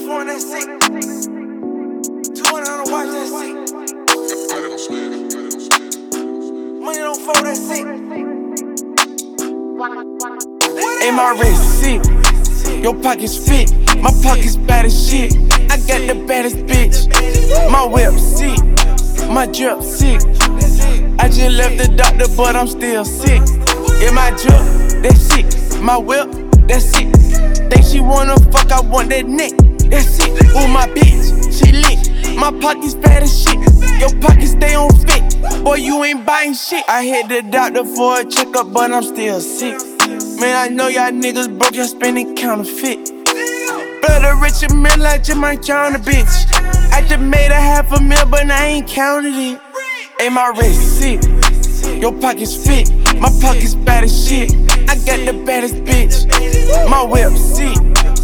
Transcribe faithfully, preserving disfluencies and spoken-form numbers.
foreign, that's sick. two hundred on the watch, that's sick. Money don't fold, that's sick. In my wrist, sick. Your pockets fit, my pockets bad as shit. I got the baddest bitch. My whip sick, my drip sick. I just left the doctor, but I'm still sick. In my drip, that's sick. My whip, that's sick. Think she wanna fuck, I want that neck. That's it. Ooh, my bitch, she lit. My pockets bad as shit. Your pockets stay on fit. Boy, you ain't buying shit. I hit the doctor for a checkup, but I'm still sick. Man, I know y'all niggas broke, y'all spending counterfeit. Blood a rich a mill, I just might drown a bitch. I just made a half a mil, but I ain't counted it. Ain't my wrist sick. Your pockets fit, my pockets bad as shit. I got the baddest bitch. My whip sick.